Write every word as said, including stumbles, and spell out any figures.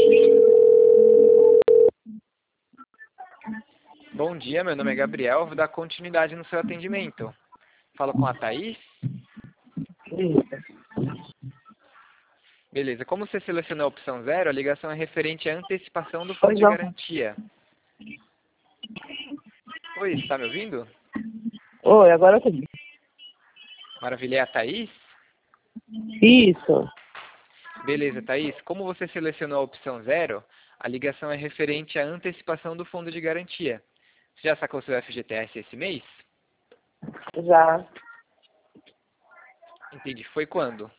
Bom dia, meu nome é Gabriel, vou dar continuidade no seu atendimento. Falo com a Thaís? Beleza, como você selecionou a opção zero, a ligação é referente à antecipação do fundo Pois de não. garantia. Oi, está me ouvindo? Oi, agora eu tô... Maravilha, é a Thaís? Isso. Beleza, Thaís, como você selecionou a opção zero, a ligação é referente à antecipação do fundo de garantia. Você já sacou seu F G T S esse mês? Já. Entendi, foi quando?